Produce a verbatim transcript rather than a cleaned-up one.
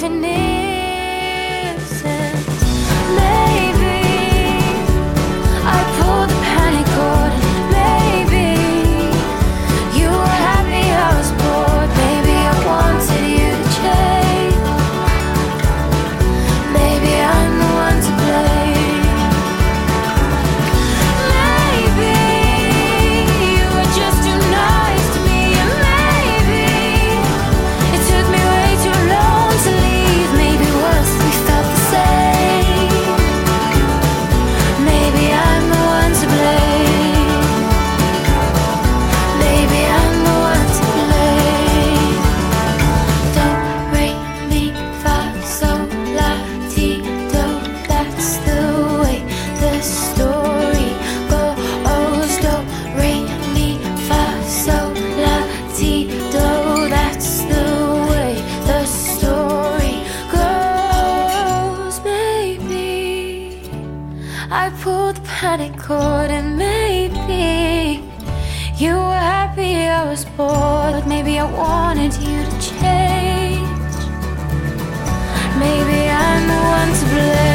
even innocent. Maybe I pulled the panic cord. Maybe you were happy I was bored. Maybe I wanted you to change. Maybe I'm the one to blame. Maybe you were just too nice to me. And maybe it took me way too long to leave. Maybe once we felt the same. Maybe I'm the one to blame. Maybe I'm the one to blame. Do, re, mi, fa, sol, la, ti, do. That's the way the story goes. Do, re, mi, fa, sol, la, ti, do. That's the way the story goes. Maybe I pulled the panic cord, and maybe you were happy I was bored. Maybe I wanted you to change. Maybe I'm the one to blame.